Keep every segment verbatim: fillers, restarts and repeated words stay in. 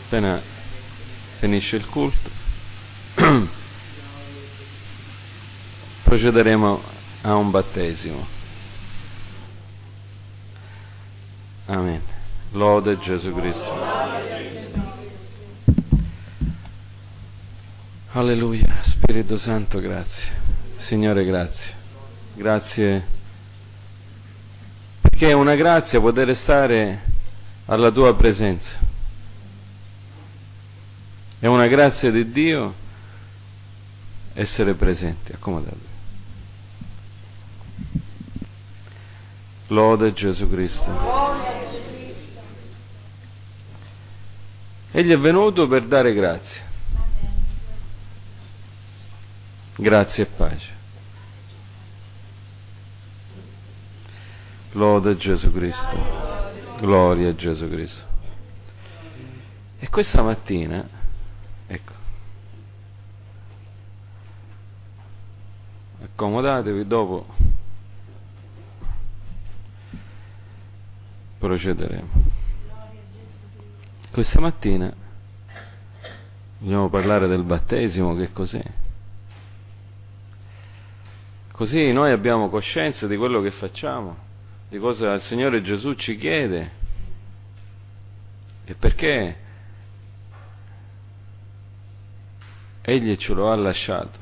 appena finisce il culto procederemo a un battesimo. Amen. Lode Gesù Cristo. Alleluia. Spirito Santo, grazie. Signore, grazie. Grazie perché è una grazia poter stare alla tua presenza. È una grazia di Dio essere presenti. Accomodatevi. Lode Gesù Cristo. Egli è venuto per dare grazia. Grazie e pace. Lode Gesù Cristo. Gloria a Gesù Cristo. E questa mattina, ecco, accomodatevi, dopo procederemo. Questa mattina vogliamo parlare del battesimo, che cos'è? Così noi abbiamo coscienza di quello che facciamo, di cosa il Signore Gesù ci chiede e perché Egli ce lo ha lasciato.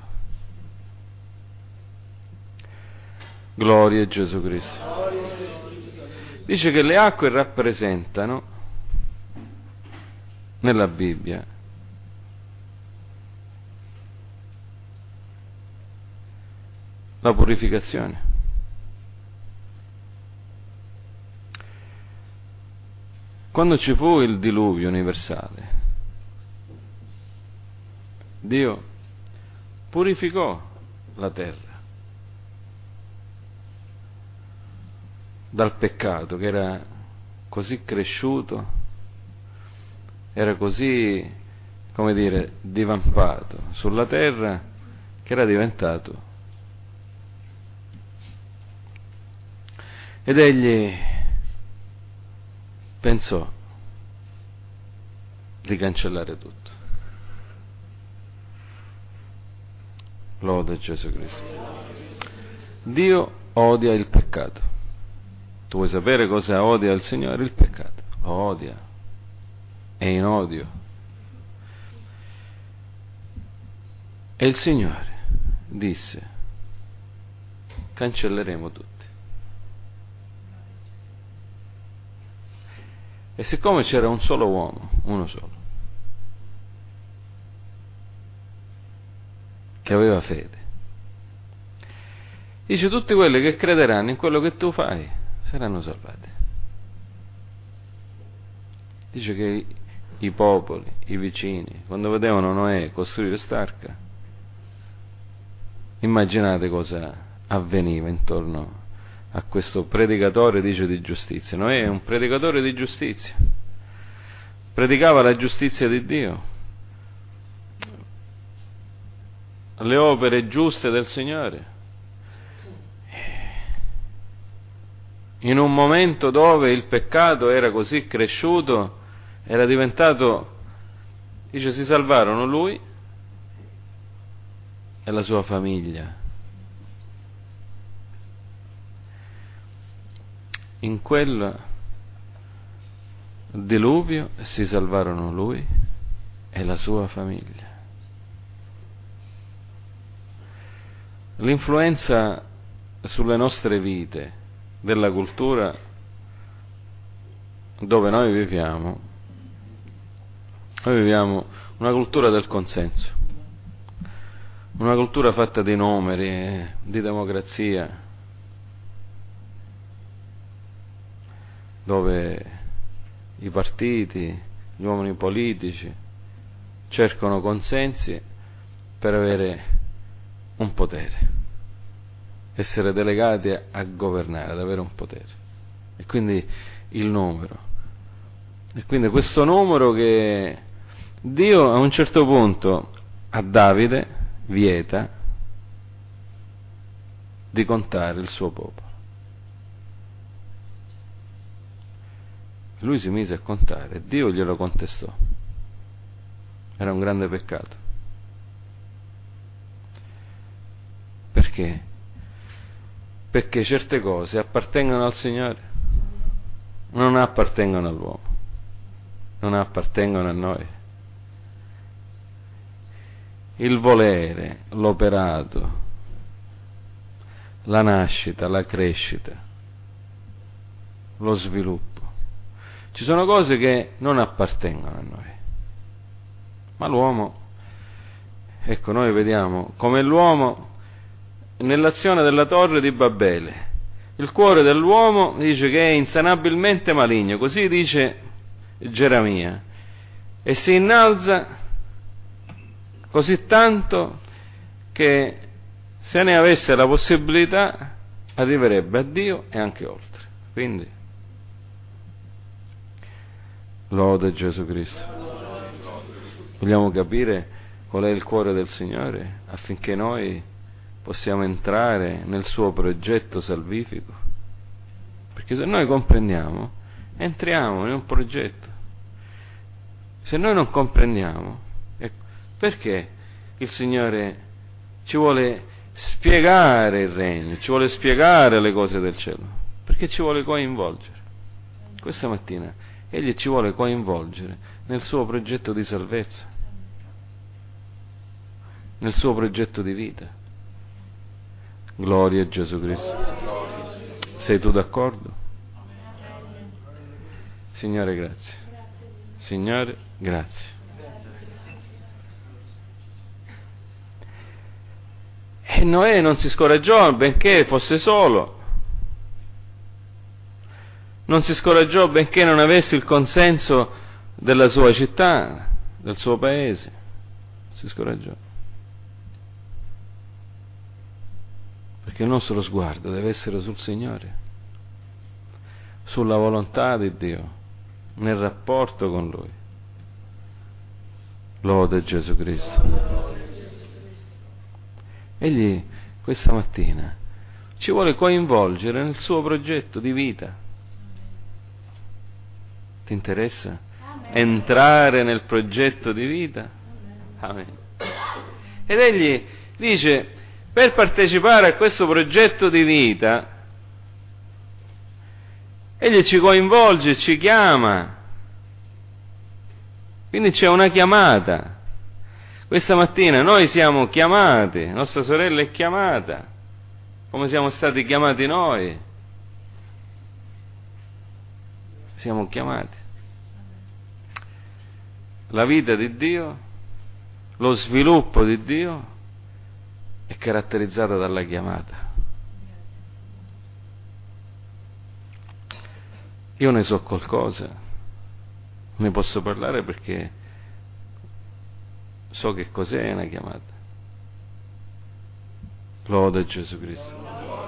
Gloria a Gesù Cristo. Dice che le acque rappresentano, nella Bibbia, la purificazione. Quando ci fu il diluvio universale, Dio purificò la terra dal peccato che era così cresciuto, era così, come dire, divampato sulla terra, che era diventato. Ed egli pensò di cancellare tutto. Lode Gesù Cristo. Dio odia il peccato. Tu vuoi sapere cosa odia il Signore? Il peccato. Lo odia. È in odio. E il Signore disse: cancelleremo tutti. E siccome c'era un solo uomo, uno solo, che aveva fede, dice: tutti quelli che crederanno in quello che tu fai saranno salvati. Dice che i popoli, i vicini, quando vedevano Noè costruire quest'arca, immaginate cosa avveniva intorno a questo predicatore, dice, di giustizia. Noè è un predicatore di giustizia, predicava la giustizia di Dio, le opere giuste del Signore, in un momento dove il peccato era così cresciuto, era diventato, dice, si salvarono lui e la sua famiglia. In quel diluvio si salvarono lui e la sua famiglia. L'influenza sulle nostre vite della cultura dove noi viviamo, noi viviamo una cultura del consenso, una cultura fatta di numeri, di democrazia, dove i partiti, gli uomini politici cercano consensi per avere un potere, essere delegati a, a governare, ad avere un potere, e quindi il numero, e quindi questo numero che Dio a un certo punto a Davide vieta di contare il suo popolo. Lui si mise a contare, Dio glielo contestò. Era un grande peccato. Perché? Perché certe cose appartengono al Signore, non appartengono all'uomo, non appartengono a noi. Il volere, l'operato, la nascita, la crescita, lo sviluppo, ci sono cose che non appartengono a noi. Ma l'uomo, ecco, noi vediamo come l'uomo nell'azione della torre di Babele, il cuore dell'uomo dice che è insanabilmente maligno, così dice Geremia, e si innalza così tanto che se ne avesse la possibilità arriverebbe a Dio e anche oltre. Quindi lode Gesù Cristo. Vogliamo capire qual è il cuore del Signore affinché noi possiamo entrare nel suo progetto salvifico? Perché se noi comprendiamo, entriamo in un progetto. Se noi non comprendiamo, ecco, perché il Signore ci vuole spiegare il regno, ci vuole spiegare le cose del cielo? Perché ci vuole coinvolgere. Questa mattina Egli ci vuole coinvolgere nel suo progetto di salvezza, nel suo progetto di vita. Gloria a Gesù Cristo. Sei tu d'accordo? Signore, grazie. Signore, grazie. E Noè non si scoraggiò, benché fosse solo. Non si scoraggiò benché non avesse il consenso della sua città, del suo paese. Si scoraggiò. Perché il nostro sguardo deve essere sul Signore, sulla volontà di Dio, nel rapporto con Lui. Lode Gesù Cristo. Egli questa mattina ci vuole coinvolgere nel suo progetto di vita. Ti interessa entrare nel progetto di vita? Amen. Ed egli dice: per partecipare a questo progetto di vita, egli ci coinvolge, ci chiama. Quindi c'è una chiamata. Questa mattina noi siamo chiamati, nostra sorella è chiamata, come siamo stati chiamati noi. Siamo chiamati. La vita di Dio, lo sviluppo di Dio è caratterizzata dalla chiamata. Io ne so qualcosa, ne posso parlare perché so che cos'è una chiamata. Lode Gesù Cristo.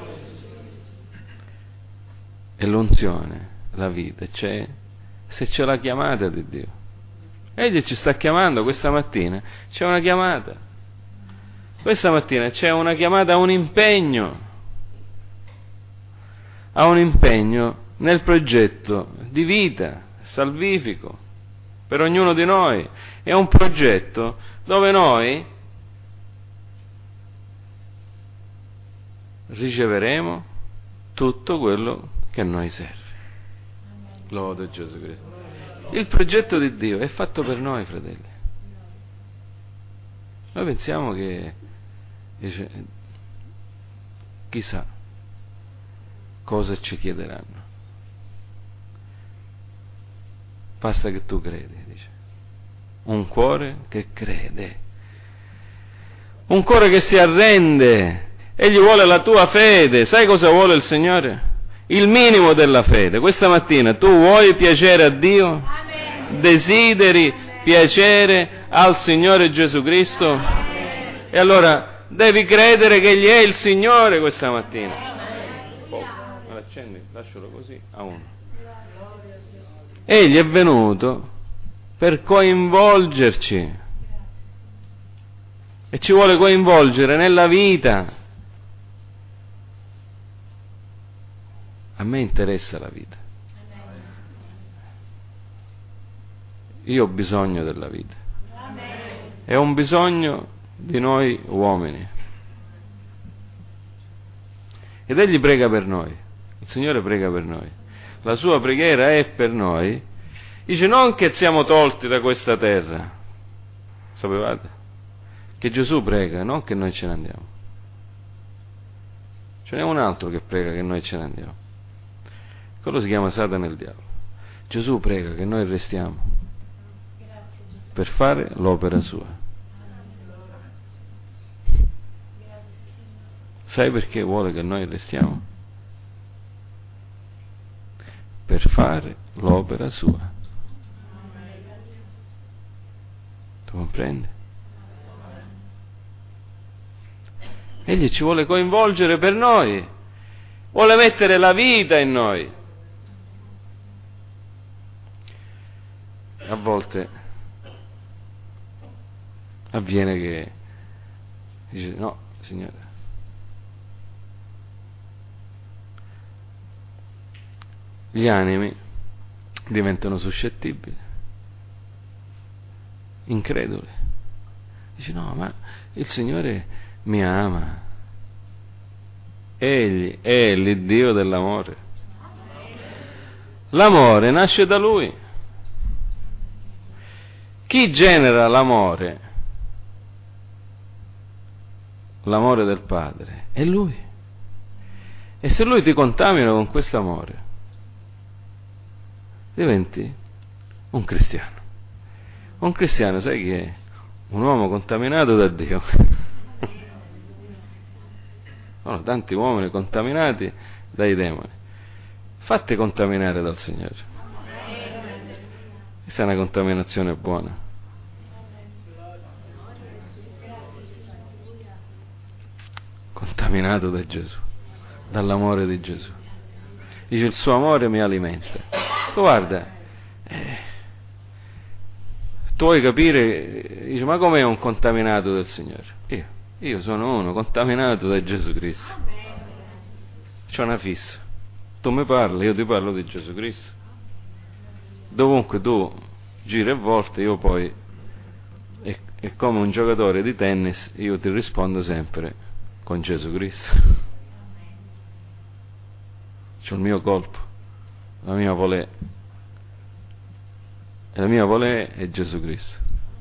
E l'unzione, la vita c'è se c'è la chiamata di Dio. Egli ci sta chiamando questa mattina, c'è una chiamata. Questa mattina c'è una chiamata a un impegno, a un impegno nel progetto di vita salvifico per ognuno di noi. È un progetto dove noi riceveremo tutto quello che a noi serve. Lode Gesù Cristo. Il progetto di Dio è fatto per noi, fratelli. Noi pensiamo che dice, chissà cosa ci chiederanno. Basta che tu credi, dice. Un cuore che crede, un cuore che si arrende. Egli vuole la tua fede. Sai cosa vuole il Signore? Il minimo della fede. Questa mattina tu vuoi piacere a Dio? Amen. Desideri Amen. Piacere al Signore Gesù Cristo? Amen. E allora devi credere che Egli è il Signore questa mattina. Oh, me l'accendi? Lascialo così a uno. Egli è venuto per coinvolgerci e ci vuole coinvolgere nella vita. A me interessa la vita. Io ho bisogno della vita. è un bisogno di noi uomini. Ed Egli prega per noi, il Signore prega per noi. La sua preghiera è per noi. Dice non che siamo tolti da questa terra, sapevate? Che Gesù prega, non che noi ce ne andiamo. Ce n'è un altro che prega che noi ce ne andiamo. Quello si chiama Satana e il diavolo. Gesù prega che noi restiamo per fare l'opera sua. Sai perché vuole che noi restiamo? Per fare l'opera sua. Tu comprendi? Egli ci vuole coinvolgere per noi, vuole mettere la vita in noi. A volte avviene che dice no, Signore, gli animi diventano suscettibili, increduli. Dice no, ma il Signore mi ama, Egli è l'Iddio dell'amore. L'amore nasce da Lui. Chi genera l'amore? L'amore del Padre è Lui. E se Lui ti contamina con questo amore, diventi un cristiano. Un cristiano, sai che è? Un uomo contaminato da Dio. Sono tanti uomini contaminati dai demoni. Fatti contaminare dal Signore. Questa è una contaminazione buona. Contaminato da Gesù, dall'amore di Gesù. Dice il suo amore mi alimenta. Guarda, eh, tu vuoi capire, dice ma com'è un contaminato del Signore? Io, io sono uno contaminato da Gesù Cristo. C'ho una fissa. Tu mi parli, io ti parlo di Gesù Cristo. Dovunque tu giri e volte, io poi, è, è come un giocatore di tennis, io ti rispondo sempre con Gesù Cristo. C'ho il mio colpo, la mia volée. E la mia volée è Gesù Cristo.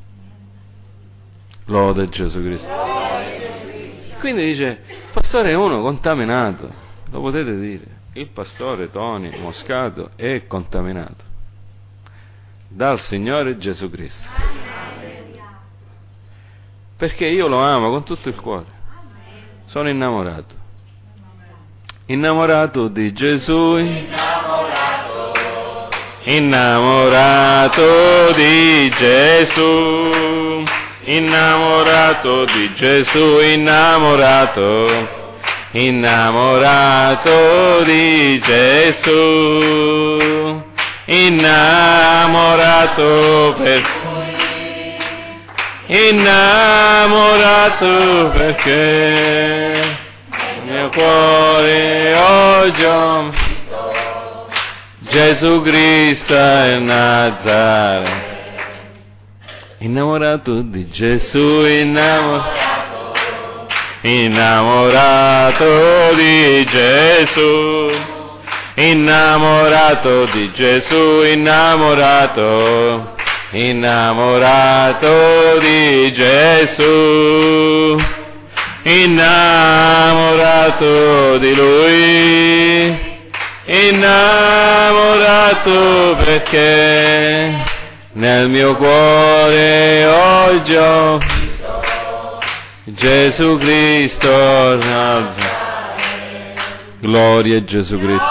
Lode Gesù Cristo. Quindi dice, il pastore è uno contaminato, lo potete dire. Il pastore Tony Moscato è contaminato dal Signore Gesù Cristo, perché io lo amo con tutto il cuore, sono innamorato innamorato di Gesù, innamorato innamorato di Gesù, innamorato di Gesù, innamorato innamorato di Gesù, innamorato per innamorato perché il mio cuore oggi ho Gesù Cristo è Nazareno, innamorato di Gesù, innamorato innamorato di Gesù, innamorato di Gesù, innamorato innamorato di Gesù, innamorato di Lui, innamorato perché nel mio cuore oggi ho Gesù Cristo. Gloria a Gesù Cristo.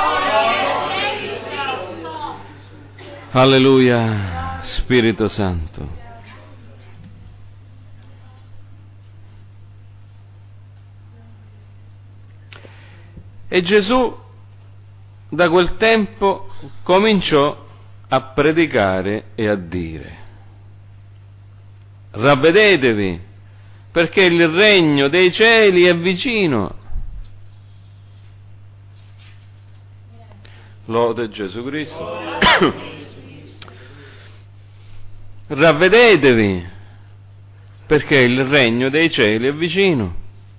Alleluia, Spirito Santo. E Gesù da quel tempo cominciò a predicare e a dire: ravvedetevi, perché il regno dei cieli è vicino. Lode Gesù Cristo. Ravvedetevi, perché il regno dei cieli è vicino.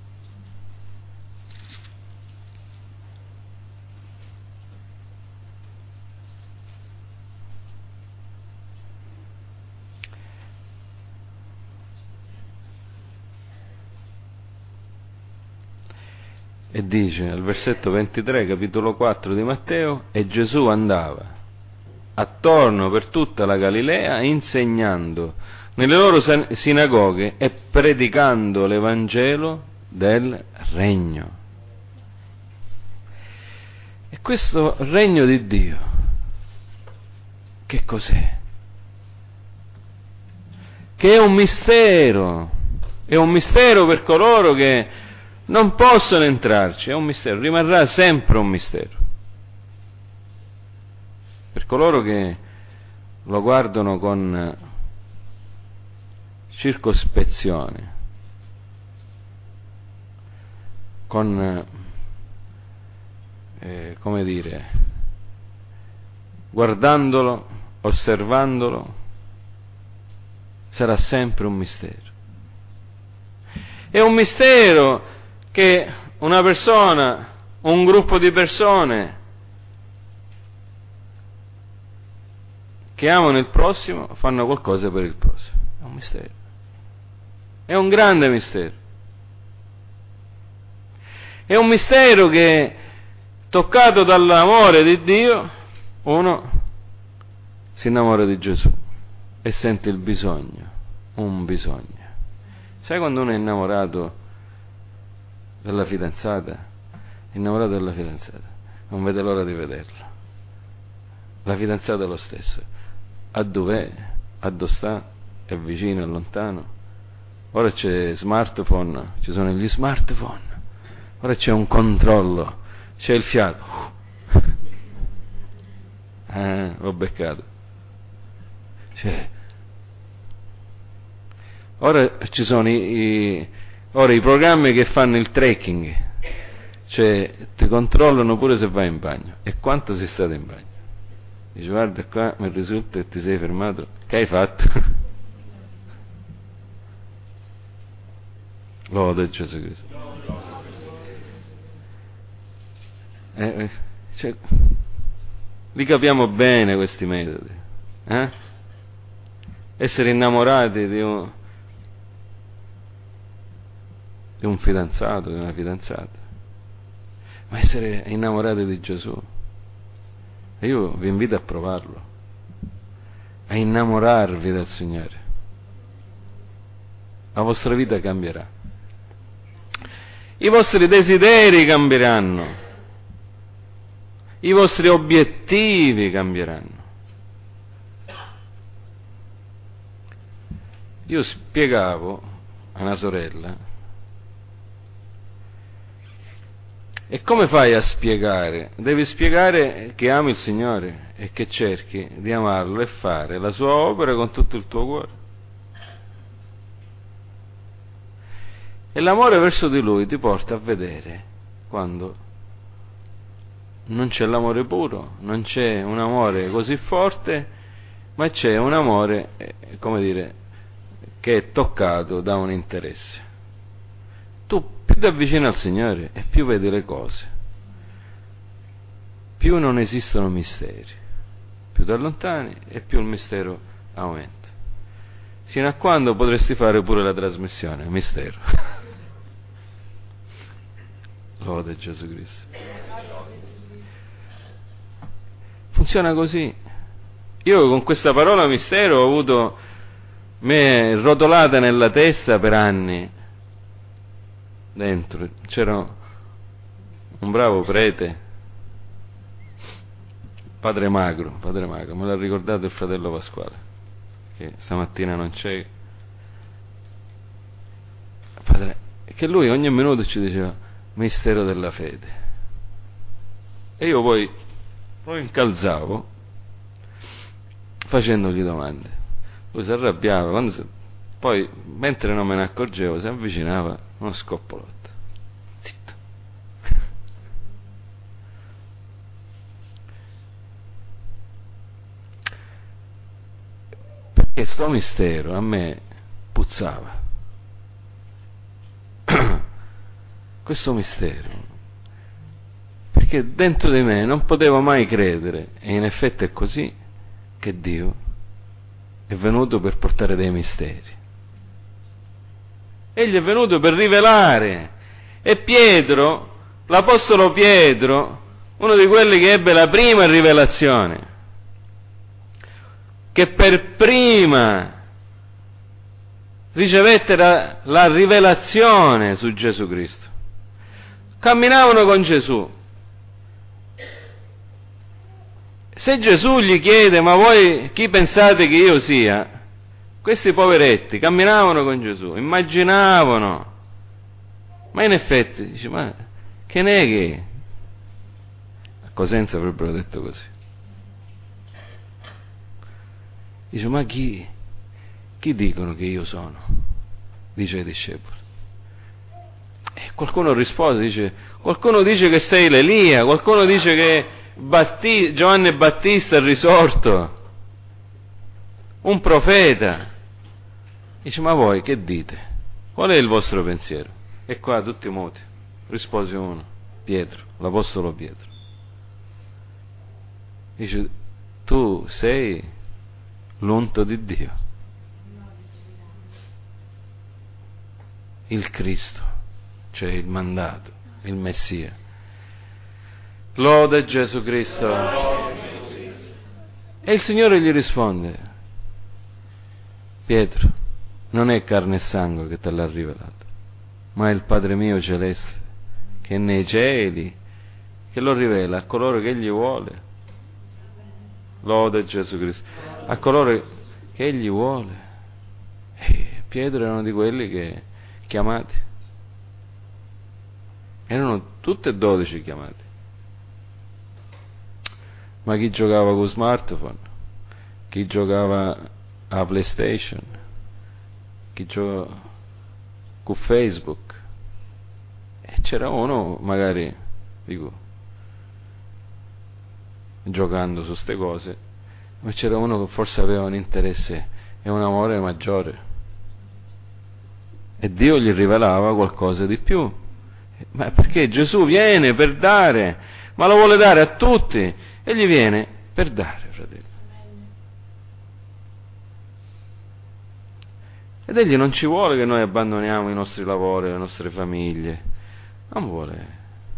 E dice al versetto ventitré, capitolo quattro di Matteo: e Gesù andava attorno per tutta la Galilea, insegnando nelle loro sinagoghe e predicando l'Evangelo del regno. E questo regno di Dio, che cos'è? Che è un mistero, è un mistero per coloro che non possono entrarci, è un mistero, rimarrà sempre un mistero. Per coloro che lo guardano con circospezione, con, eh, come dire, guardandolo, osservandolo, sarà sempre un mistero. È un mistero che una persona, un gruppo di persone che amano il prossimo fanno qualcosa per il prossimo. È un mistero. È un grande mistero. È un mistero che, toccato dall'amore di Dio, uno si innamora di Gesù e sente il bisogno, un bisogno. Sai quando uno è innamorato della fidanzata, innamorato della fidanzata, non vede l'ora di vederla. La fidanzata è lo stesso. A dov'è? A dove sta? È vicino, è lontano? Ora c'è smartphone, ci sono gli smartphone, ora c'è un controllo, c'è il fiato. Ah, l'ho beccato. C'è. Ora ci sono i, i Ora i programmi che fanno il tracking, cioè ti controllano pure se vai in bagno e quanto sei stato in bagno. Dice: guarda qua, mi risulta che ti sei fermato. Che hai fatto? Lode Gesù Cristo. Eh, eh, cioè, li capiamo bene questi metodi. Eh? Essere innamorati di un di un fidanzato, di una fidanzata, ma essere innamorati di Gesù. E io vi invito a provarlo, a innamorarvi del Signore. La vostra vita cambierà, i vostri desideri cambieranno, i vostri obiettivi cambieranno. Io spiegavo a una sorella: e come fai a spiegare? Devi spiegare che ami il Signore e che cerchi di amarlo e fare la sua opera con tutto il tuo cuore. E l'amore verso di Lui ti porta a vedere quando non c'è l'amore puro, non c'è un amore così forte, ma c'è un amore, eh, come dire, che è toccato da un interesse. Tu più ti avvicini al Signore e più vedi le cose, più non esistono misteri, più ti allontani e più il mistero aumenta, sino a quando potresti fare pure la trasmissione mistero. Lode Gesù Cristo. Funziona così. Io con questa parola mistero ho avuto me rotolata nella testa per anni. Dentro c'era un bravo prete, padre Magro, padre Magro, me l'ha ricordato il fratello Pasquale, che stamattina non c'è. Padre, che lui ogni minuto ci diceva mistero della fede, e io poi lo incalzavo facendogli domande. Lui si arrabbiava, quando si... poi mentre non me ne accorgevo si avvicinava uno scoppolotto. Zitto. Perché sto mistero a me puzzava. questo mistero, perché dentro di me non potevo mai credere, e in effetti è così, che Dio è venuto per portare dei misteri. Egli è venuto per rivelare. E Pietro, l'apostolo Pietro, uno di quelli che ebbe la prima rivelazione, che per prima ricevette la, la rivelazione su Gesù Cristo, camminavano con Gesù. Se Gesù gli chiede: ma voi chi pensate che io sia? Questi poveretti camminavano con Gesù, immaginavano, ma in effetti dice: ma che ne è che? A Cosenza avrebbero detto così. Dice: ma chi, chi dicono che io sono? Dice ai discepoli. E qualcuno rispose, dice: qualcuno dice che sei l'Elia, qualcuno dice che Batti- Giovanni Battista è risorto, un profeta. Dice: ma voi che dite? Qual è il vostro pensiero? E qua tutti muti. Rispose uno, Pietro, l'apostolo Pietro. Dice: tu sei l'unto di Dio, il Cristo, cioè il mandato, il Messia. Lode Gesù Cristo. E il Signore gli risponde: Pietro, non è carne e sangue che te l'ha rivelato, ma è il Padre mio celeste, che è nei cieli, che lo rivela a coloro che Egli vuole. Lode Gesù Cristo. A coloro che Egli vuole. E Pietro era uno di quelli che chiamati. Erano tutti e dodici chiamati. Ma chi giocava con smartphone, chi giocava a PlayStation, chi giocava con Facebook, e c'era uno magari, dico, giocando su ste cose, ma c'era uno che forse aveva un interesse e un amore maggiore, e Dio gli rivelava qualcosa di più. Ma perché Gesù viene per dare, ma lo vuole dare a tutti. Egli viene per dare, fratelli. Ed egli non ci vuole che noi abbandoniamo i nostri lavori, le nostre famiglie. Non vuole.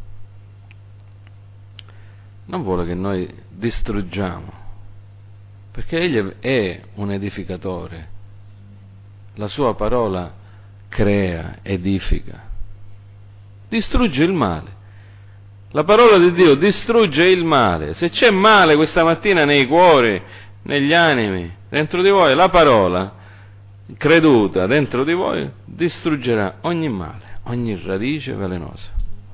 Non vuole che noi distruggiamo. Perché egli è un edificatore. La sua parola crea, edifica. Distrugge il male. La parola di Dio distrugge il male. Se c'è male questa mattina nei cuori, negli animi, dentro di voi, la parola creduta dentro di voi distruggerà ogni male, ogni radice velenosa.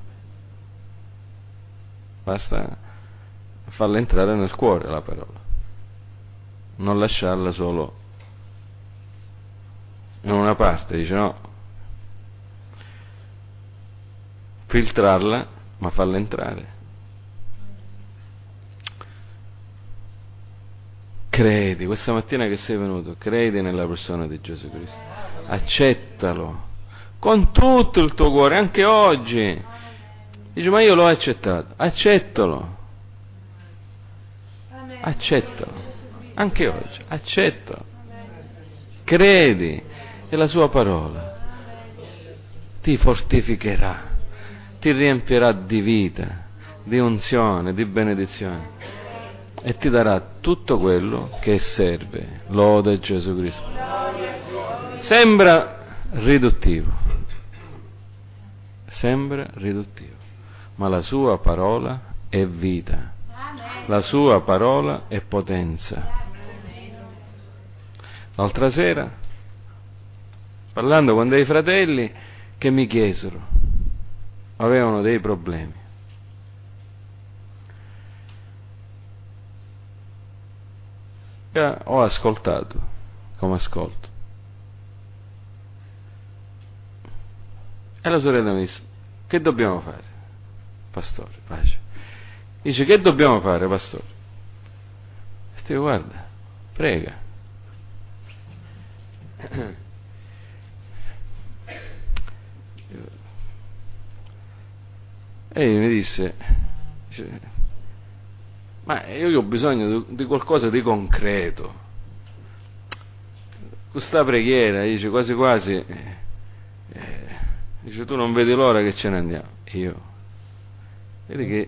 Basta farla entrare nel cuore la parola, non lasciarla solo in una parte, dice no, filtrarla, ma farla entrare. Credi, questa mattina che sei venuto, credi nella persona di Gesù Cristo, accettalo con tutto il tuo cuore, anche oggi. Dice: ma io l'ho accettato, accettalo, accettalo, anche oggi, accettalo, credi, e la sua parola ti fortificherà, ti riempirà di vita, di unzione, di benedizione, e ti darà tutto quello che serve. Lode Gesù Cristo. Sembra riduttivo, sembra riduttivo, ma la sua parola è vita, la sua parola è potenza. L'altra sera, parlando con dei fratelli che mi chiesero, avevano dei problemi, e ho ascoltato come ascolto, e la sorella mi disse: che dobbiamo fare, pastore? Pace. Dice: che dobbiamo fare, pastore? E dico: guarda, prega. E mi disse, dice, ma io ho bisogno di qualcosa di concreto. Questa preghiera, dice, quasi quasi, eh, dice, tu non vedi l'ora che ce ne andiamo. Io, vedi che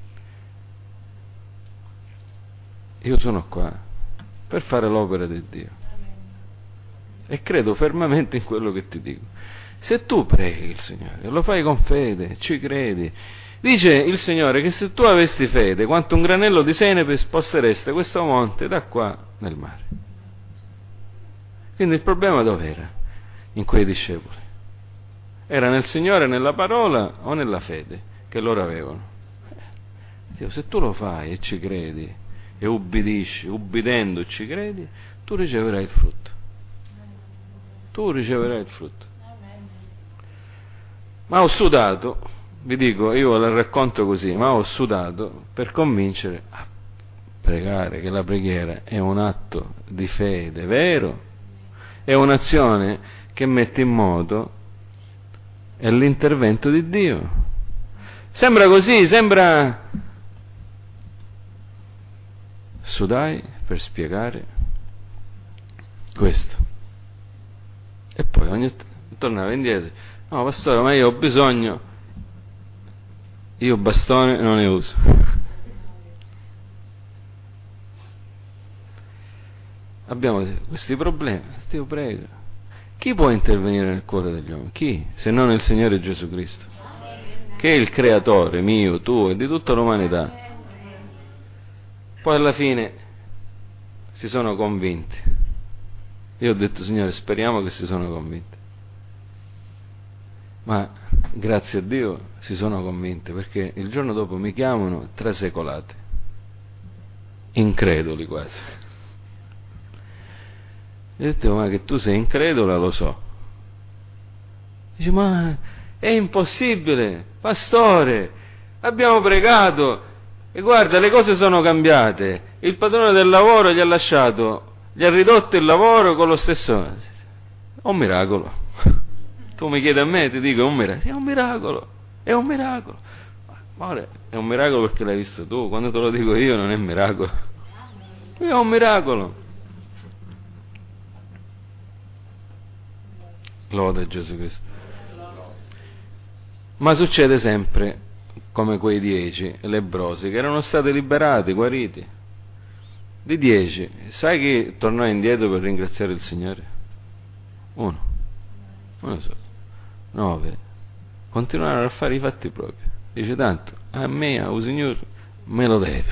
io sono qua per fare l'opera di Dio e credo fermamente in quello che ti dico. Se tu preghi il Signore, lo fai con fede, ci credi, dice il Signore che se tu avessi fede quanto un granello di senape spostereste questo monte da qua nel mare. Quindi il problema dov'era in quei discepoli? Era nel Signore, nella parola o nella fede che loro avevano? Dio, se tu lo fai e ci credi e ubbidisci, ubbidendo ci credi, tu riceverai il frutto. Tu riceverai il frutto. Ma ho sudato, vi dico, io la racconto così, ma ho sudato per convincere a pregare che la preghiera è un atto di fede vero, è un'azione che mette in moto l'intervento di Dio. Sembra così, sembra... Sudai per spiegare questo. E poi ogni t- tornava indietro. No, pastore, ma io ho bisogno, io bastone non ne uso. Abbiamo questi problemi, Dio prega. Chi può intervenire nel cuore degli uomini? Chi? Se non il Signore Gesù Cristo, che è il creatore mio, tuo e di tutta l'umanità. Poi alla fine si sono convinti. Io ho detto, Signore, speriamo che si sono convinti. Ma grazie a Dio si sono convinte, perché il giorno dopo mi chiamano trasecolati, increduli quasi. E ho detto, ma che tu sei incredula, lo so. Dice, ma è impossibile, pastore, abbiamo pregato e guarda, le cose sono cambiate, il padrone del lavoro gli ha lasciato, gli ha ridotto il lavoro con lo stesso. È un miracolo. Tu mi chiedi a me, ti dico, è un miracolo. È un miracolo, è un miracolo. Ma ora è un miracolo perché l'hai visto tu, quando te lo dico io non è un miracolo. È un miracolo. Lode a Gesù Cristo. Ma succede sempre come quei dieci lebbrosi che erano stati liberati, guariti. Di dieci, sai chi tornò indietro per ringraziare il Signore? Uno. Uno solo. Nove. Continuarono a fare i fatti propri. Dice, tanto, a me, al Signore, me lo deve.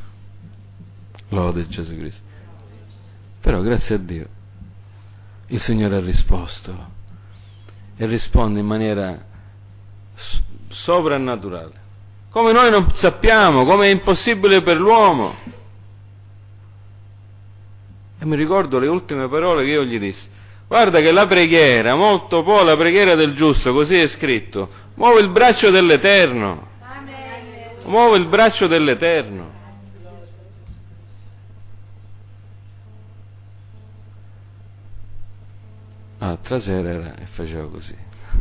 Lode Gesù Cristo. Però grazie a Dio il Signore ha risposto e risponde in maniera soprannaturale, come noi non sappiamo, come è impossibile per l'uomo. E mi ricordo le ultime parole che io gli dissi: guarda che la preghiera, molto può la preghiera del giusto, così è scritto, muove il braccio dell'Eterno, muove il braccio dell'Eterno. L'altra sera era e faceva così.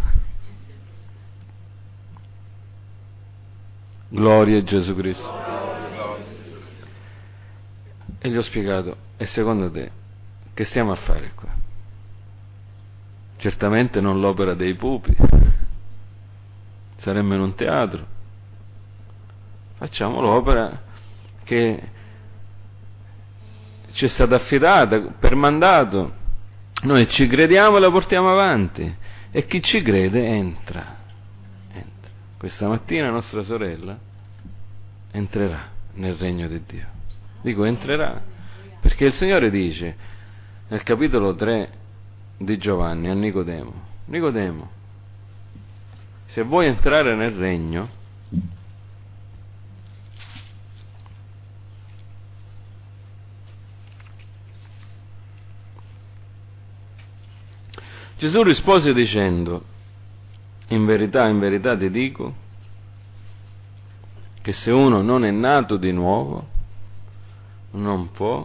Gloria a Gesù Cristo. E gli ho spiegato, e secondo te che stiamo a fare qua? Certamente non l'opera dei pupi, saremmo in un teatro. Facciamo l'opera che ci è stata affidata per mandato. Noi ci crediamo e la portiamo avanti, e chi ci crede entra. entra. Questa mattina nostra sorella entrerà nel regno di Dio. Dico entrerà, perché il Signore dice nel capitolo tre di Giovanni a Nicodemo: Nicodemo, se vuoi entrare nel regno, Gesù rispose dicendo: in verità, in verità ti dico che se uno non è nato di nuovo non può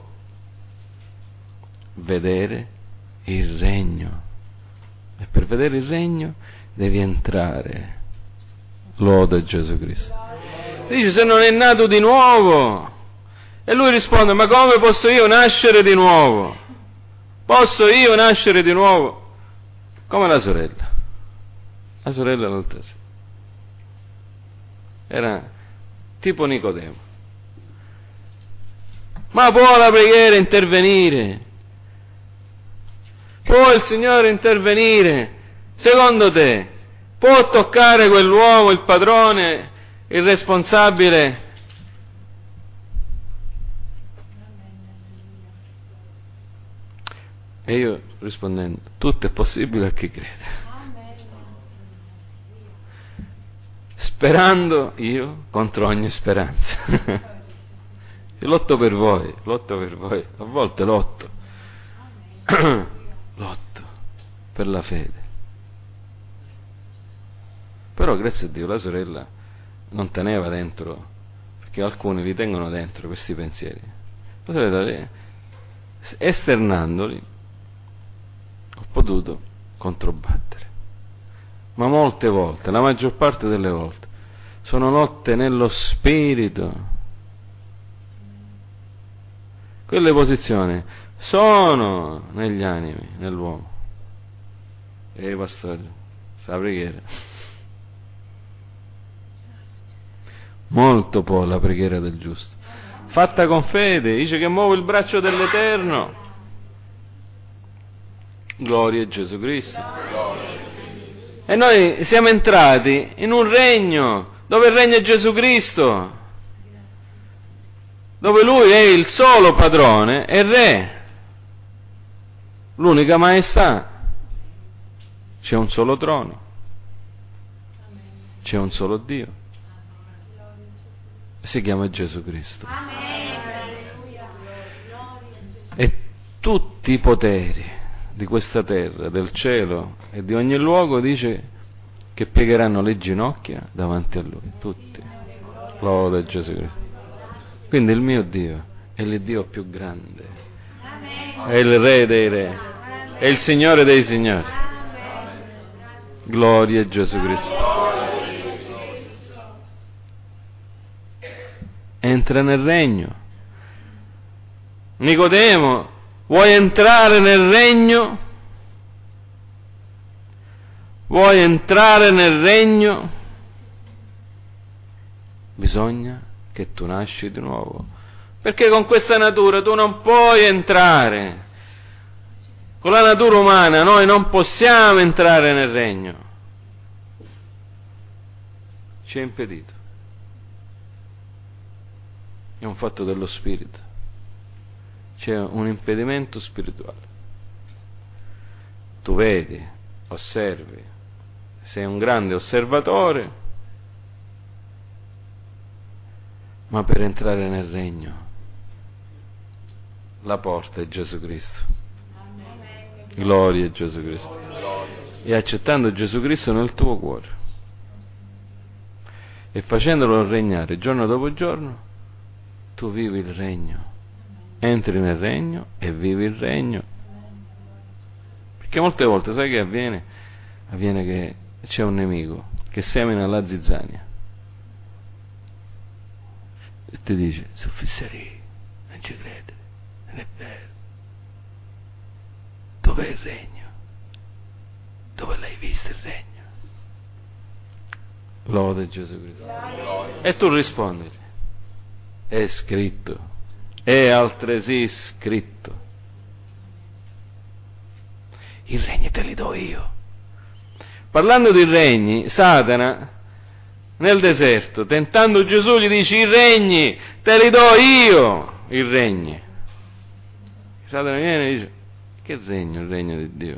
vedere il regno. E per vedere il regno devi entrare Lode Gesù Cristo. Dice: se non è nato di nuovo. E lui risponde: ma come posso io nascere di nuovo? Posso io nascere di nuovo? Come la sorella. La sorella l'altra sera. Era tipo Nicodemo. Ma può la preghiera intervenire? Può il Signore intervenire? Secondo te, può toccare quell'uomo, il padrone, il responsabile? E io rispondendo: tutto è possibile a chi crede. Sperando io contro ogni speranza. Lotto per voi, lotto per voi, a volte lotto. Lotto per la fede. Però grazie a Dio la sorella non teneva dentro, perché alcuni li tengono dentro questi pensieri. La sorella, esternandoli, ho potuto controbattere. Ma molte volte, la maggior parte delle volte, sono lotte nello spirito. Quelle posizioni sono negli animi, nell'uomo. E pastore, la preghiera. Molto può la preghiera del giusto. Fatta con fede, dice che muove il braccio dell'Eterno. Gloria a Gesù Cristo. E noi siamo entrati in un regno dove regna Gesù Cristo, dove Lui è il solo padrone e Re, l'unica maestà. C'è un solo trono, c'è un solo Dio, si chiama Gesù Cristo. E tutti i poteri di questa terra, del cielo e di ogni luogo, dice che piegheranno le ginocchia davanti a Lui, tutti. Lode a Gesù Cristo. Quindi il mio Dio è il Dio più grande, è il Re dei Re, è il Signore dei Signori. Gloria a Gesù Cristo. Entra nel regno. Nicodemo, vuoi entrare nel regno? Vuoi entrare nel regno? Bisogna che tu nasci di nuovo, perché con questa natura tu non puoi entrare. Con la natura umana noi non possiamo entrare nel regno. Ci è impedito. È un fatto dello spirito. C'è un impedimento spirituale. Tu vedi, osservi, sei un grande osservatore, ma per entrare nel regno la porta è Gesù Cristo. Gloria a Gesù Cristo. E accettando Gesù Cristo nel tuo cuore e facendolo regnare giorno dopo giorno, tu vivi il regno, entri nel regno e vivi il regno. Perché molte volte sai che avviene? Avviene che c'è un nemico che semina la zizzania e ti dice: su fisserie, non ci crede, non è vero. Dov'è il regno? Dove l'hai visto il regno? Lode Gesù Cristo. E tu rispondi: è scritto, è altresì scritto. I regni te li do io. Parlando di regni, Satana nel deserto, tentando Gesù, gli dice: i regni te li do io, i regni. Satana viene e dice: che regno? Il regno di Dio.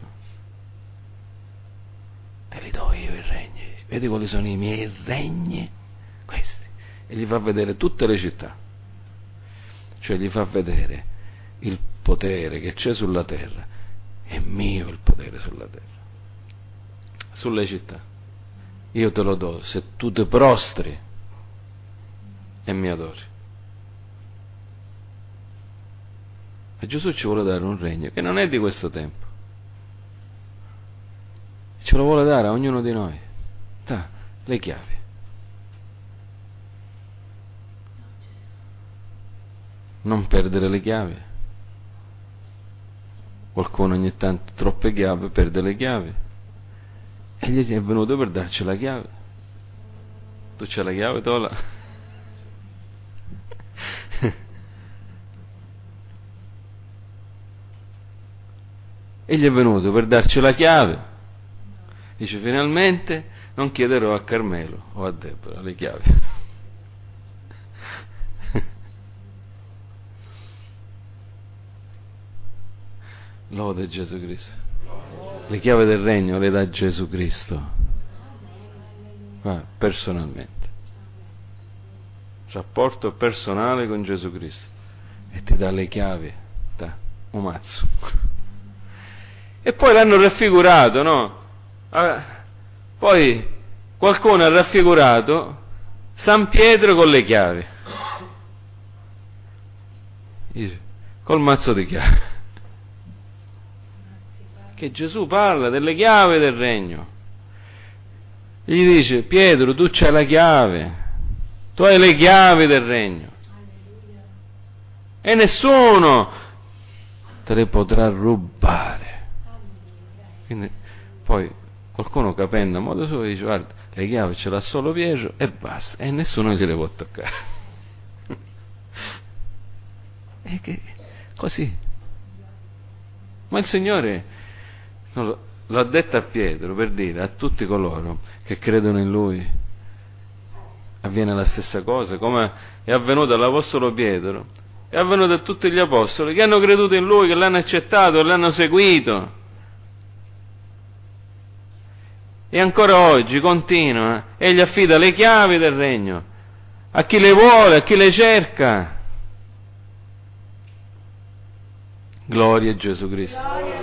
Te li do io i regni. Vedi quali sono i miei regni? Questi. E gli fa vedere tutte le città. Cioè gli fa vedere il potere che c'è sulla terra. È mio il potere sulla terra. Sulle città. Io te lo do se tu ti prostri e mi adori. E Gesù ci vuole dare un regno che non è di questo tempo. Ce lo vuole dare a ognuno di noi. Da, le chiavi. non perdere le chiavi. Qualcuno ogni tanto troppe chiavi perde le chiavi. Egli è venuto per darci la chiave. Tu c'hai la chiave, Tola? Egli è venuto per darci la chiave. Dice: finalmente non chiederò a Carmelo o a Deborah le chiavi. Lode Gesù Cristo. Le chiavi del regno le dà Gesù Cristo. Va, personalmente. Rapporto personale con Gesù Cristo. E ti dà le chiavi. Da un mazzo. E poi l'hanno raffigurato, no? Poi qualcuno ha raffigurato San Pietro con le chiavi. Dice, col mazzo di chiavi. Che Gesù parla delle chiavi del regno. Gli dice: Pietro, tu c'hai la chiave, tu hai le chiavi del regno e nessuno te le potrà rubare. Quindi poi qualcuno, capendo a modo suo, dice: guarda, le chiavi ce l'ha solo Pietro e basta, e nessuno gliele può toccare. E che così. Ma il Signore non lo, l'ha detto a Pietro per dire a tutti coloro che credono in Lui avviene la stessa cosa, come è avvenuto all'Apostolo Pietro, è avvenuto a tutti gli Apostoli che hanno creduto in Lui, che l'hanno accettato, l'hanno seguito. E ancora oggi continua, egli affida le chiavi del regno a chi le vuole, a chi le cerca. Gloria a Gesù Cristo.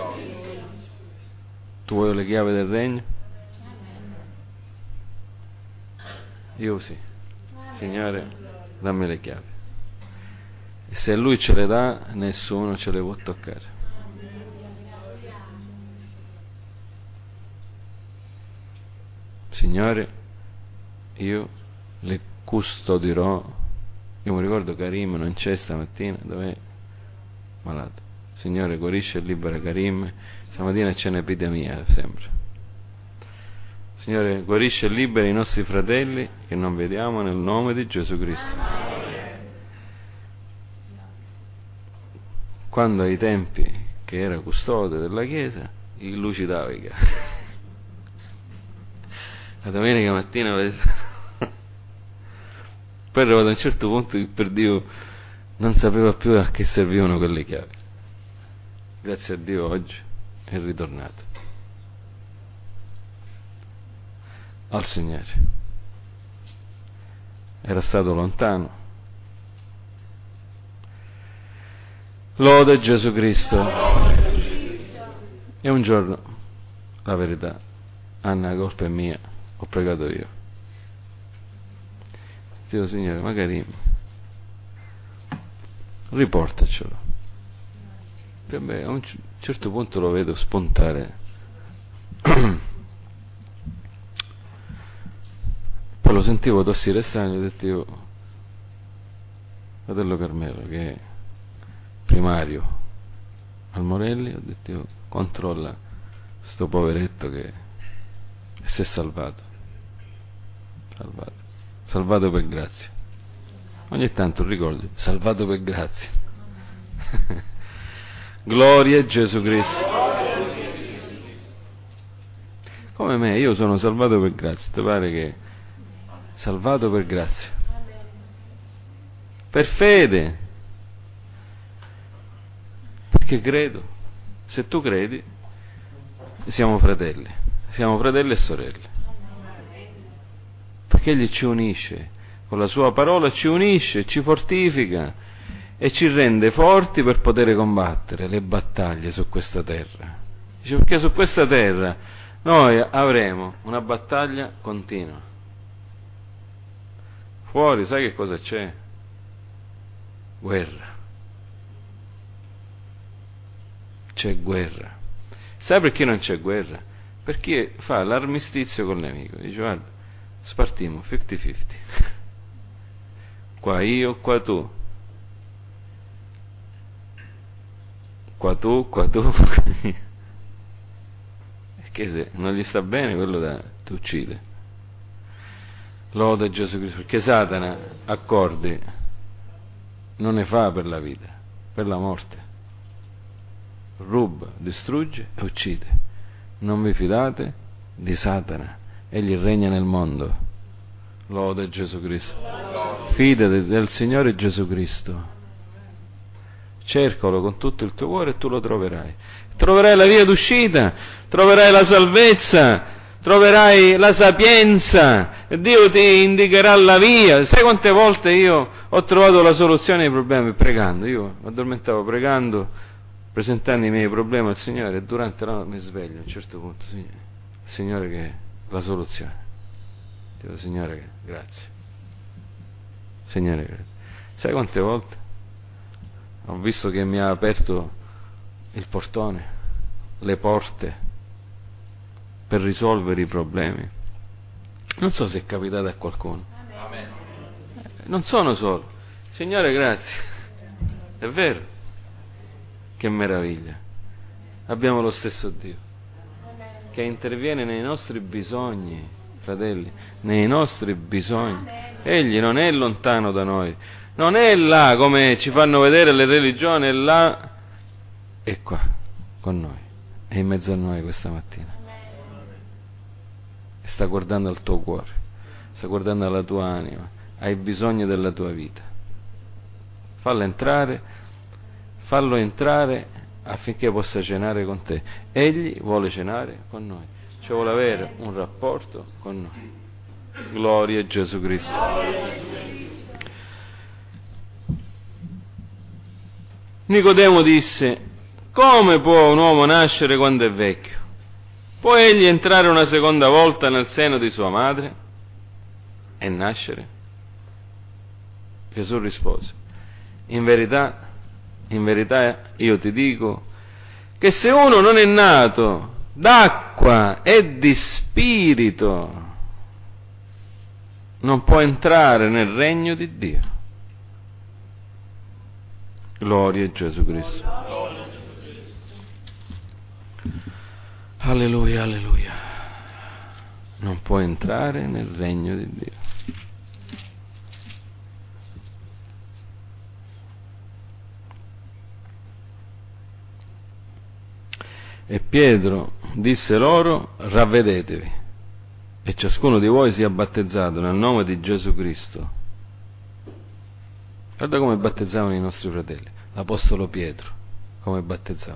Tu vuoi le chiavi del regno? Io sì. Signore, dammi le chiavi. E se Lui ce le dà, nessuno ce le può toccare. Signore, io le custodirò. Io mi ricordo Karim non c'è stamattina, dov'è? Malato. Signore, guarisce e libera Karim. Stamattina c'è un'epidemia, sembra. Signore, guarisce e libera i nostri fratelli che non vediamo, nel nome di Gesù Cristo. Quando ai tempi che era custode della Chiesa, il lucidava i casi. La domenica mattina poi arrivato a un certo punto che per Dio non sapeva più a che servivano quelle chiavi. Grazie a Dio oggi è ritornato al Signore. Era stato lontano. Lode Gesù Cristo. E un giorno, la verità, Anna, la colpa è mia, ho pregato io. Dio, Signore, magari riportacelo. Per me a un certo punto lo vedo spuntare. Poi lo sentivo tossire strano, ho detto io, fratello Carmelo, che è primario al Morelli, ho detto io, controlla sto poveretto che si è salvato. Salvato. Salvato per grazia. Ogni tanto ricordi, salvato per grazia. Gloria a Gesù Cristo. Come me, io sono salvato per grazia. Ti pare che salvato per grazia, per fede, perché credo. Se tu credi, siamo fratelli, siamo fratelli e sorelle, perché Egli ci unisce con la sua parola, ci unisce, ci fortifica e ci rende forti per poter combattere le battaglie su questa terra. Dice, perché su questa terra noi avremo una battaglia continua. Fuori, sai che cosa c'è? Guerra. C'è guerra. Sai perché non c'è guerra? Perché fa l'armistizio con il nemico. Dice, guarda, spartiamo cinquanta cinquanta. Qua io, qua tu. qua tu, qua tu. Che se non gli sta bene, quello da, ti uccide. Lode Gesù Cristo, perché Satana accordi non ne fa per la vita, per la morte. Ruba, distrugge e uccide. Non vi fidate di Satana, egli regna nel mondo. Lode Gesù Cristo. Fidati del Signore Gesù Cristo. Cercalo con tutto il tuo cuore e tu lo troverai. Troverai la via d'uscita, troverai la salvezza, troverai la sapienza, Dio ti indicherà la via. Sai quante volte io ho trovato la soluzione ai problemi pregando? Io mi addormentavo pregando, presentando i miei problemi al Signore, e durante la notte mi sveglio a un certo punto, Signore, Signore che è la soluzione. Dico, Signore, grazie. Signore, grazie. Sai quante volte ho visto che mi ha aperto il portone, le porte per risolvere i problemi? Non so se è capitato a qualcuno. Amen. Non sono solo. Signore, grazie. È vero. Che meraviglia. Abbiamo lo stesso Dio che interviene nei nostri bisogni, fratelli, nei nostri bisogni. Egli non è lontano da noi, non è là come ci fanno vedere le religioni, è là, è qua con noi, è in mezzo a noi questa mattina. E sta guardando al tuo cuore, sta guardando alla tua anima, ai bisogni della tua vita. Fallo entrare, fallo entrare affinché possa cenare con te. Egli vuole cenare con noi, cioè vuole avere un rapporto con noi. Gloria a Gesù Cristo. Nicodemo disse: come può un uomo nascere quando è vecchio? Può egli entrare una seconda volta nel seno di sua madre e nascere? Gesù rispose: in verità, in verità io ti dico che se uno non è nato d'acqua e di spirito non può entrare nel regno di Dio. Gloria a Gesù Cristo. Alleluia, alleluia. Non può entrare nel regno di Dio. E Pietro disse loro: ravvedetevi e ciascuno di voi sia battezzato nel nome di Gesù Cristo. Guarda come battezzavano i nostri fratelli, l'Apostolo Pietro, come battezzava.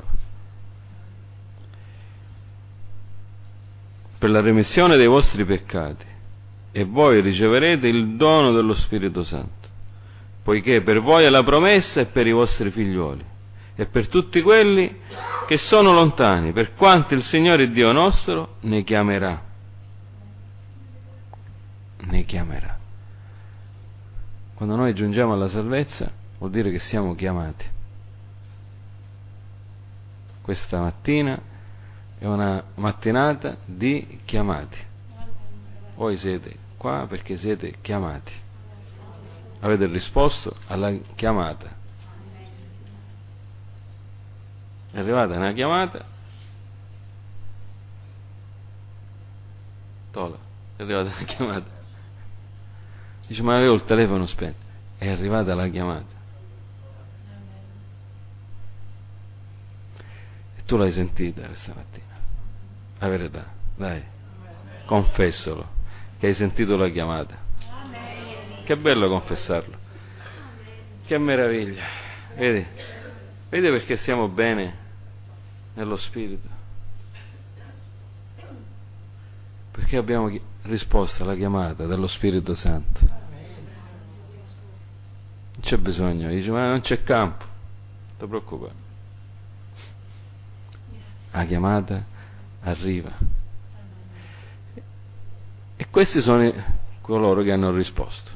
Per la remissione dei vostri peccati, e voi riceverete il dono dello Spirito Santo, poiché per voi è la promessa e per i vostri figlioli, e per tutti quelli che sono lontani, per quanti il Signore Dio nostro ne chiamerà. Ne chiamerà. Quando noi giungiamo alla salvezza vuol dire che siamo chiamati. Questa mattina è una mattinata di chiamati. Voi siete qua perché siete chiamati. Avete risposto alla chiamata. È arrivata una chiamata. Tola, è arrivata una chiamata. Dice: ma avevo il telefono spento. È arrivata la chiamata. E tu l'hai sentita questa mattina. La verità, dai, confessalo che hai sentito la chiamata. Che bello confessarlo. Che meraviglia. Vedi? Vedi perché stiamo bene nello Spirito? Perché abbiamo risposto alla chiamata dello Spirito Santo. Non c'è bisogno, dice: ma non c'è campo, non ti preoccupare. La chiamata arriva. E questi sono coloro che hanno risposto.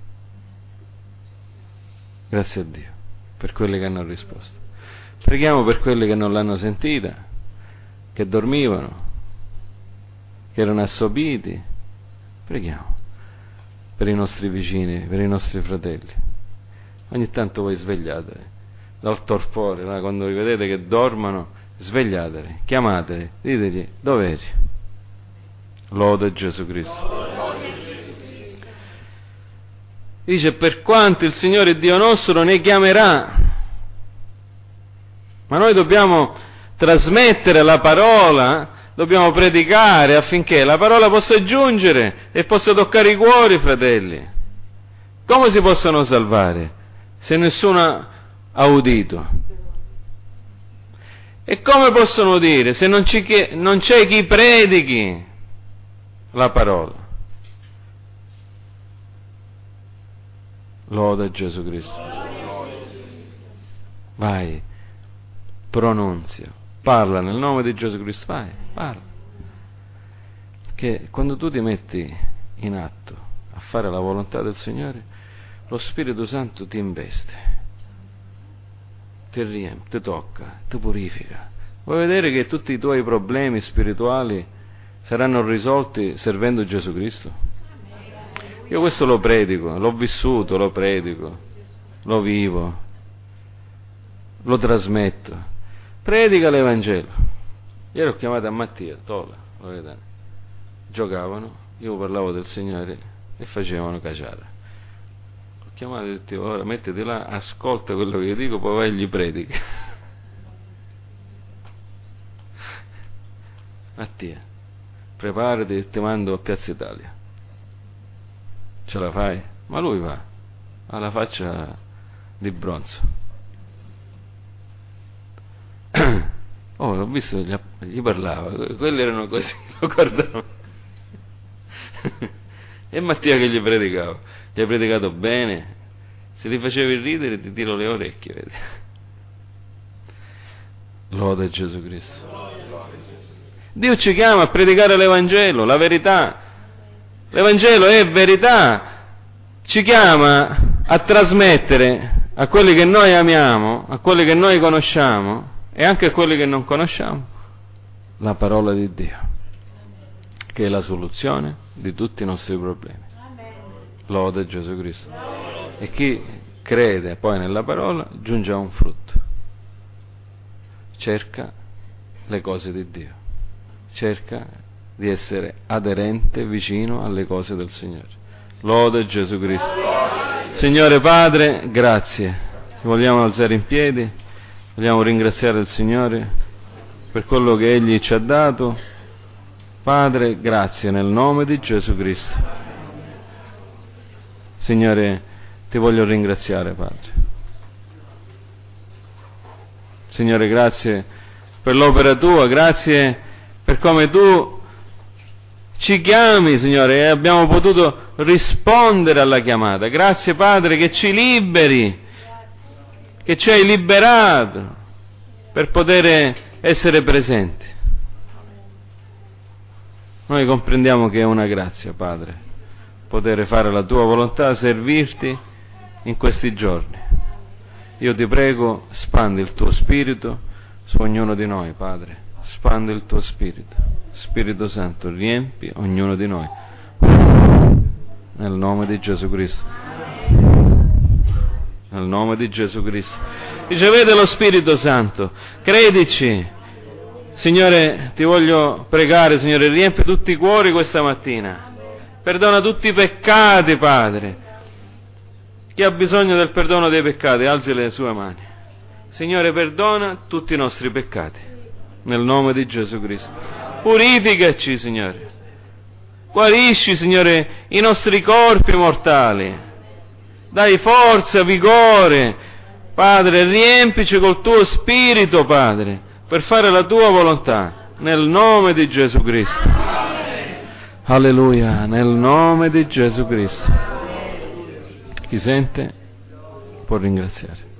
Grazie a Dio per quelli che hanno risposto. Preghiamo per quelli che non l'hanno sentita, che dormivano, che erano assopiti. Preghiamo per i nostri vicini, per i nostri fratelli. Ogni tanto voi svegliatevi, dal torpore, là, quando li vedete che dormono, svegliateli, chiamateli, ditegli dove eri. Lode Gesù Cristo. Dice: per quanto il Signore Dio nostro ne chiamerà. Ma noi dobbiamo trasmettere la parola, dobbiamo predicare affinché la parola possa giungere e possa toccare i cuori, fratelli. Come si possono salvare se nessuno ha udito? E come possono dire se non, ci, non c'è chi predichi la parola? Lode Gesù Cristo. Vai, pronunzia, parla nel nome di Gesù Cristo, vai, parla. Che quando tu ti metti in atto a fare la volontà del Signore, lo Spirito Santo ti investe, ti riempie, ti tocca, ti purifica. Vuoi vedere che tutti i tuoi problemi spirituali saranno risolti servendo Gesù Cristo? Io questo lo predico, l'ho vissuto, lo predico, lo vivo, lo trasmetto. Predica l'Evangelo. Ieri ho chiamato a Mattia, Tola, giocavano, io parlavo del Signore e facevano caciara. Ho chiamato e ho detto: ora mettiti là, ascolta quello che io dico, poi vai e gli predichi. Mattia, preparati e ti mando a Piazza Italia. Ce la fai? Ma lui va, ha la faccia di bronzo. Oh, l'ho visto, gli, gli parlava, quelli erano così, lo guardavano. E Mattia che gli predicava, gli ha predicato bene, se li facevi ridere ti tiro le orecchie, vedi? Lode Gesù Cristo. Dio ci chiama a predicare l'Evangelo, la verità. L'Evangelo è verità, ci chiama a trasmettere a quelli che noi amiamo, a quelli che noi conosciamo e anche a quelli che non conosciamo la parola di Dio, che è la soluzione di tutti i nostri problemi. Lode Gesù Cristo. E chi crede poi nella parola giunge a un frutto. Cerca le cose di Dio, cerca di essere aderente, vicino alle cose del Signore. Lode Gesù Cristo. Signore Padre, grazie. Ci vogliamo alzare in piedi, vogliamo ringraziare il Signore per quello che Egli ci ha dato. Padre, grazie nel nome di Gesù Cristo. Signore, ti voglio ringraziare, Padre. Signore, grazie per l'opera tua, grazie per come tu ci chiami, Signore, e abbiamo potuto rispondere alla chiamata. Grazie, Padre, che ci liberi, che ci hai liberato per poter essere presenti. Noi comprendiamo che è una grazia, Padre, poter fare la tua volontà, servirti in questi giorni. Io ti prego, spandi il tuo spirito su ognuno di noi, Padre. Spandi il tuo spirito. Spirito Santo, riempi ognuno di noi. Nel nome di Gesù Cristo. Nel nome di Gesù Cristo. Ricevete lo Spirito Santo. Credici. Signore, ti voglio pregare, Signore, riempi tutti i cuori questa mattina. Perdona tutti i peccati, Padre. Chi ha bisogno del perdono dei peccati, alzi le sue mani. Signore, perdona tutti i nostri peccati, nel nome di Gesù Cristo. Purificaci, Signore. Guarisci, Signore, i nostri corpi mortali. Dai forza, vigore. Padre, riempici col tuo Spirito, Padre, per fare la tua volontà, nel nome di Gesù Cristo. Alleluia, nel nome di Gesù Cristo. Chi sente può ringraziare.